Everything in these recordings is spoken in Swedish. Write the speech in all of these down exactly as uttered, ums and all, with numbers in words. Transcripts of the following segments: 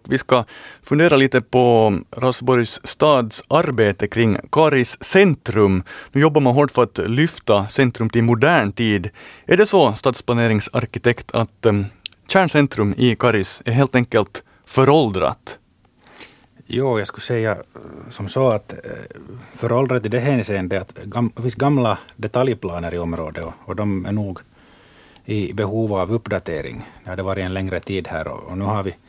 vi ska fundera lite på Raseborgs stads arbete kring Karis centrum. Nu jobbar man hårt för att lyfta centrum till modern tid. Är det så, stadsplaneringsarkitekt, att um, kärncentrum i Karis är helt enkelt föråldrat? Jo, jag skulle säga som så att föråldrat i det hänseende att det finns gamla detaljplaner i området och, och de är nog i behov av uppdatering. Det hade varit en längre tid här och, och nu har vi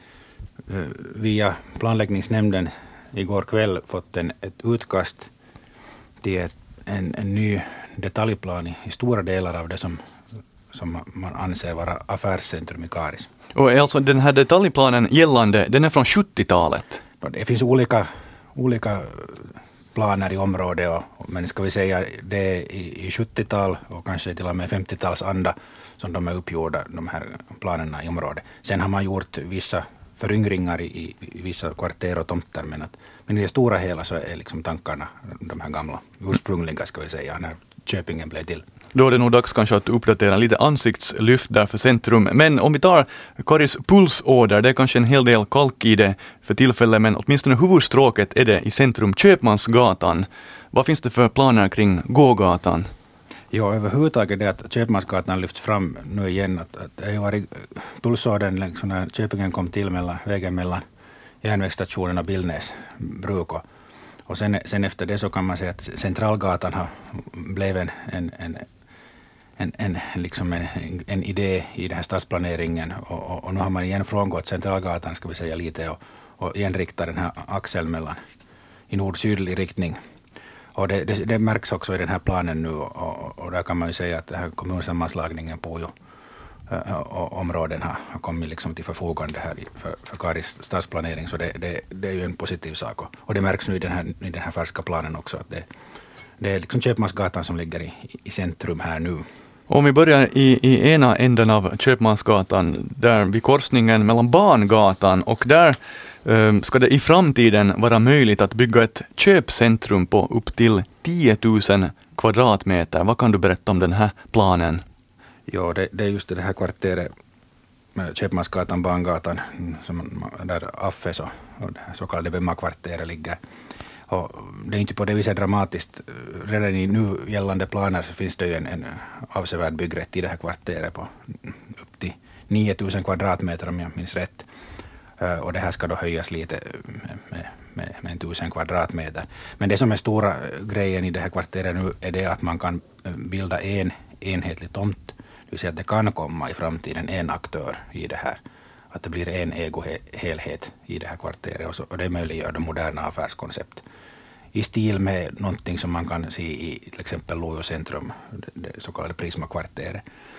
via planläggningsnämnden igår kväll fått en, ett utkast till ett, en, en ny detaljplan i, i stora delar av det som, som man anser vara affärscentrum i Karis. Och alltså den här detaljplanen gällande, den är från sjuttiotalet? Det finns olika, olika planer i området, och, men ska vi säga det är i, i sjuttiotal och kanske till och med femtiotals anda som de är uppgjorda, de här planerna i området. Sen har man gjort vissa föryngringar i, i, i vissa kvarter och tomter, men, att, men i det stora hela så är liksom tankarna de här gamla, ursprungliga ska vi säga, när Köpingen blev till. Då är det nog dags kanske att uppdatera lite ansiktslyft där för centrum. Men om vi tar Karis pulsåder, det är kanske en hel del kalk i det för tillfället, men åtminstone huvudstråket är det i centrum, Köpmansgatan. Vad finns det för planer kring gågatan? Ja, överhuvudtaget det att Köpmansgatan lyfts fram nu igen. Att, att det har varit pulsådern liksom när Köpingen kom till mellan, vägen mellan järnvägsstationen och Billnäs bruk. Och, och sen, sen efter det så kan man säga att Centralgatan har blev en, en, en En, en, liksom en, en idé i den här stadsplaneringen och, och, och nu har man igen frångått Centralgatan ska vi säga lite och, och igen riktar den här axeln mellan i nord-sydlig riktning. Och det, det, det märks också i den här planen nu och, och, och där kan man ju säga att den här kommunsammanslagningen på ju, och områden har, har kommit liksom till förfogande här för, för Karis stadsplanering, så det, det, det är ju en positiv sak och, och det märks nu i den här, i den här färska planen också att det, det är liksom Köpmansgatan som ligger i, i centrum här nu. Om vi börjar i, i ena änden av Köpmansgatan, där vid korsningen mellan Bangatan, och där eh, ska det i framtiden vara möjligt att bygga ett köpcentrum på upp till tio tusen kvadratmeter. Vad kan du berätta om den här planen? Ja, det, det är just det här kvarteret med Köpmansgatan, Bangatan, som, där Affes och, och det så kallade Bemma-kvarteret ligger. Och det är inte på det viset dramatiskt. Redan i nu gällande planer så finns det ju en, en avsevärd byggrätt i det här kvarteret på upp till nio tusen kvadratmeter om jag minns rätt. Och det här ska då höjas lite med, med, med en tusen kvadratmeter. Men det som är stora grejen i det här kvarteret nu är det att man kan bilda en enhetlig tomt. Det vill säga att det kan komma i framtiden en aktör i det här. Att det blir en ägohelhet i det här kvarteret och, så, och det möjliggör de moderna affärskoncept. I stil med någonting som man kan se i till exempel Lojo centrum, det, det så kallade Prisma-kvarteret.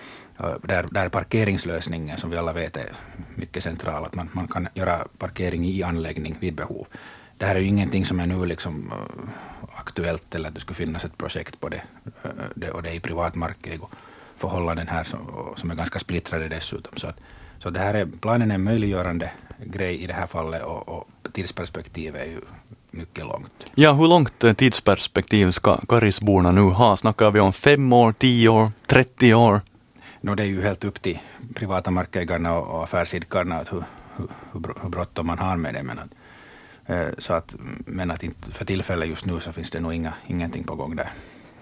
Där, där parkeringslösningen som vi alla vet är mycket central, att man, man kan göra parkering i anläggning vid behov. Det här är ju ingenting som är nu liksom uh, aktuellt eller att det skulle finnas ett projekt på det, uh, det och det är i privat markägo förhållanden här som, som är ganska splittrade dessutom. Så att Så det här är, planen är en möjliggörande grej i det här fallet och, och tidsperspektivet är ju mycket långt. Ja, hur långt tidsperspektiv ska Karisborna nu ha? Snackar vi om fem år, tio år, trettio år? No, det är ju helt upp till privata markägarna och, och affärsidkarna att hur, hur, hur bråttom man har med det. Men att, eh, så att, men att inte, för tillfället just nu så finns det nog inga, ingenting på gång där.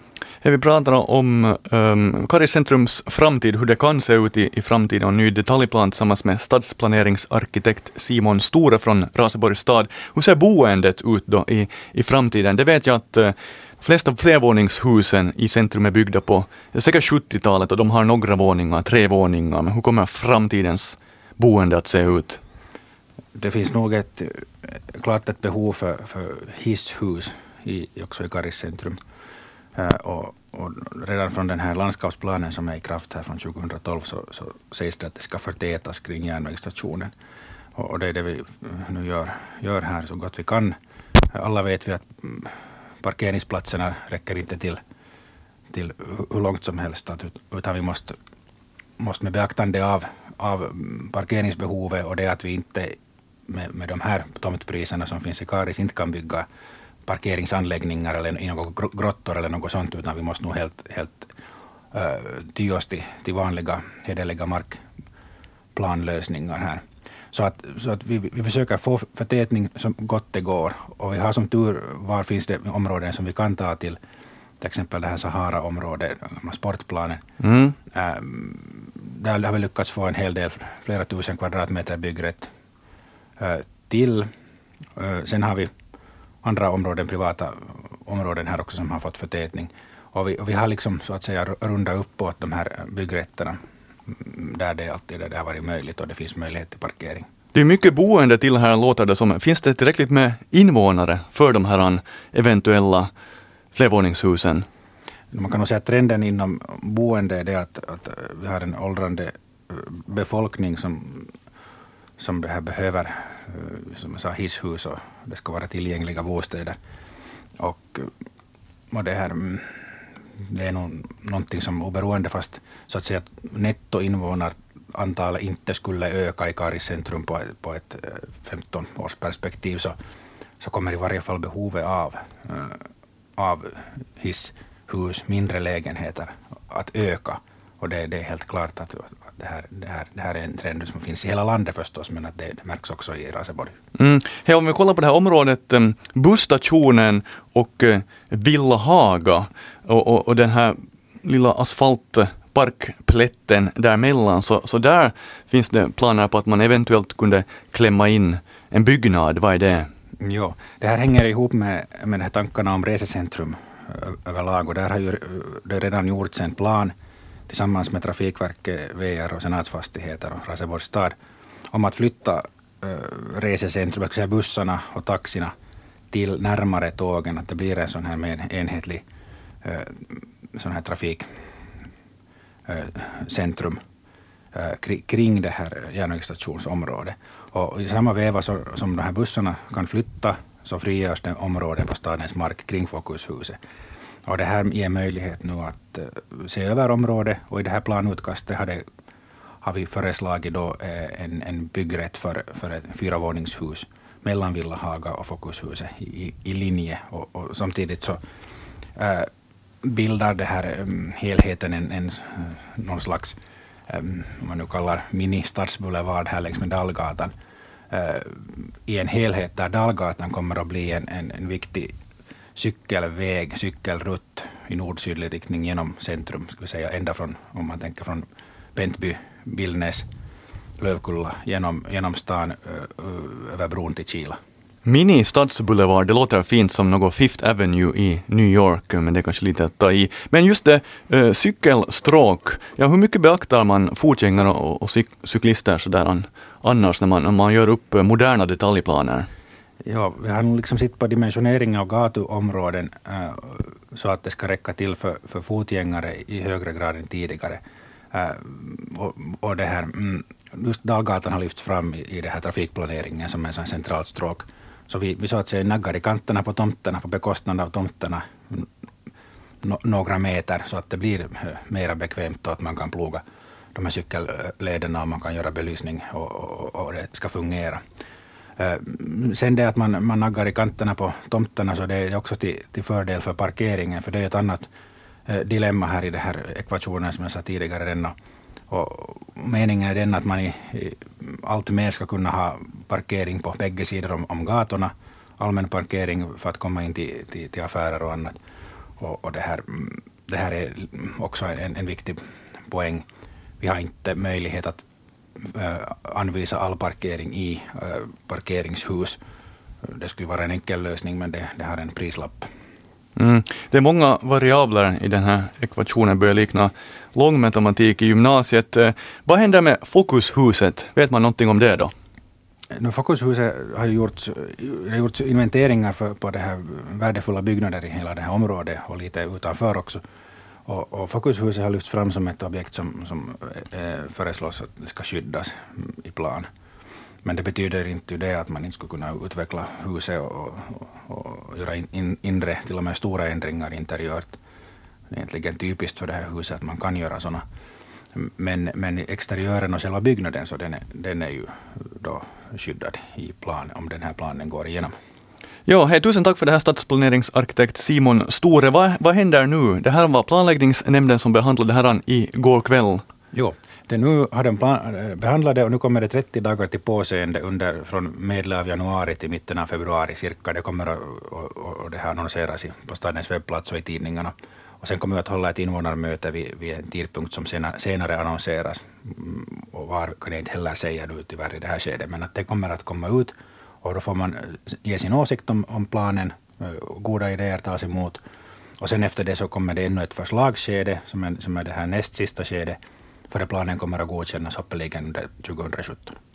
Vi pratar om um, Karis centrums framtid, hur det kan se ut i, i framtiden och en ny detaljplan tillsammans med stadsplaneringsarkitekt Simon Store från Raseborgs stad. Hur ser boendet ut då i, i framtiden? Det vet jag att uh, flesta flervåningshusen i centrum är byggda på det är säkert sjuttiotalet och de har några våningar, tre våningar. Men hur kommer framtidens boende att se ut? Det finns nog ett, klart ett behov för, för hisshus i, också i Karis centrum. Uh, och, och redan från den här landskapsplanen som är i kraft här från tjugohundratolv så, så sägs det att det ska förtätas kring järnvägsstationen. Och, och det är det vi nu gör, gör här så gott vi kan. Alla vet vi att parkeringsplatserna räcker inte till, till hur långt som helst, utan vi måste, måste med beaktande av, av parkeringsbehovet och det att vi inte med, med de här tomtpriserna som finns i Karis inte kan bygga parkeringsanläggningar eller i några grottor eller något sånt, utan vi måste nog helt, helt uh, ty oss till, till vanliga hederliga markplanlösningar här. Så att, så att vi, vi försöker få förtätning så gott det går. Och vi har som tur, var finns det områden som vi kan ta till. Till exempel det här Sahara-området, sportplanen. Mm. Ähm, där har vi lyckats få en hel del, flera tusen kvadratmeter byggrätt äh, till. Äh, sen har vi andra områden, privata områden här också som har fått förtätning. Och vi, och vi har liksom så att säga rundat uppåt de här byggrätterna där det alltid där det har varit möjligt och det finns möjlighet till parkering. Det är mycket boende till här, låter det som. Finns det tillräckligt med invånare för de här eventuella flervåningshusen? Man kan nog säga att trenden inom boende är det att, att vi har en åldrande befolkning som, som det här behöver, som jag sa, hisshus och det ska vara tillgängliga bostäder. Och, och det här det är nog någonting som oberoende fast så att säga att nettoinvånarantalet inte skulle öka i Karis centrum på, på ett femton års perspektiv så, så kommer i varje fall behovet av, av hisshus, mindre lägenheter att öka. Och det, det är helt klart att det här, det, här, det här är en trend som finns i hela landet förstås, men att det, det märks också i Raseborg. Mm. Hey, om vi kollar på det här området, um, busstationen och uh, Villahaga och, och, och den här lilla asfaltparkplätten däremellan, så, så där finns det planer på att man eventuellt kunde klämma in en byggnad. Vad är det? Ja, det här hänger ihop med, med de här tankarna om resecentrum överlag och där har ju det redan gjorts en plan tillsammans med Trafikverket, V R och senatsfastigheter och Raseborgs stad om att flytta äh, resecentrum, säga bussarna och taxina till närmare tågen, att det blir en sån här med enhetlig äh, sån här trafikcentrum äh, kring, kring det här järnvägsstationsområdet. Och i samma veva så, som de här bussarna kan flytta så frigörs det områden på stadens mark kring Fokushuset. Och det här ger möjlighet nu att uh, se över området och i det här planutkastet har, det, har vi föreslagit då uh, en, en byggrätt för, för ett fyravåningshus mellan Villahaga och Fokushuset i, i linje och, och samtidigt så uh, bildar det här um, helheten en, en, någon slags um, om man nu kallar mini-stadsboulevard här längs med Dallgatan uh, i en helhet där Dallgatan kommer att bli en, en, en viktig cykelväg, cykelrutt i nord-sydlig riktning genom centrum, ska vi säga, ända från, om man tänker från Bentby, Billnäs, Lövkulla, genom, genom stan ö, över bron till Kila. Mini-stadsboulevard, det låter fint som något Fifth Avenue i New York, men det är kanske lite att ta i. Men just det, äh, cykelstråk, ja, hur mycket beaktar man fotgängare och, och cyk- cyklister så där an, annars när man, när man gör upp moderna detaljplaner? Ja, vi har nog liksom sitt på dimensionering av gatuområden äh, så att det ska räcka till för, för fotgängare i högre grad än tidigare. Äh, och, och det här, mm, just Dallgatan har lyfts fram i, i det här trafikplaneringen som en sån centralt stråk. Så vi, vi så att säga naggar i kanterna på tomterna, på bekostnad av tomterna no, några meter så att det blir mera bekvämt och att man kan ploga de här cykellederna och man kan göra belysning och, och, och det ska fungera. Sen det att man, man naggar i kanterna på tomterna så det är också till, till fördel för parkeringen, för det är ett annat eh, dilemma här i den här ekvationen som jag sa tidigare redan. Och meningen är den att man i, i allt mer ska kunna ha parkering på bägge sidor om, om gatorna, allmän parkering för att komma in till, till, till affärer och annat. Och, och det, här, det här är också en, en viktig poäng. Vi har inte möjlighet att Uh, anvisa all parkering i uh, parkeringshus. Det skulle vara en enkel lösning, men det, det har en prislapp. Mm. Det är många variabler i den här ekvationen, börjar likna långmatematik i gymnasiet. Uh, vad händer med Fokushuset? Vet man någonting om det då? No, Fokushuset har gjort, har gjort inventeringar för, på det här värdefulla byggnader i hela det här området och lite utanför också. Och, och Fokushuset har lyfts fram som ett objekt som, som eh, föreslås att det ska skyddas i plan. Men det betyder inte det att man inte skulle kunna utveckla huset och, och, och göra in, in, inre, till och med stora ändringar interiört. Det är egentligen typiskt för det här huset att man kan göra sådana. Men, men exteriören och själva byggnaden så den är, den är ju då skyddad i plan om den här planen går igenom. Ja, hej, tusen tack för det här stadsplaneringsarkitekt Simon Store. Vad, vad händer nu? Det här var planläggningsnämnden som behandlade det här i går kväll. Jo, det nu har den plan- behandlade och nu kommer det trettio dagar till påseende under, från medel av januari till mitten av februari cirka. Det kommer att och, och det här annonseras på stadens webbplats och i tidningarna. Och sen kommer vi att hålla ett invånarmöte vid, vid en tidpunkt som senare, senare annonseras. Och var kan jag inte heller säga nu tyvärr i det här skedet, men att det kommer att komma ut och då får man ge sin åsikt om, om planen, goda idéer tas emot. Och sen efter det så kommer det ännu ett förslagsskede som är, som är det här näst sista skedet före planen kommer att godkännas hoppeligen under tjugohundrasjutton.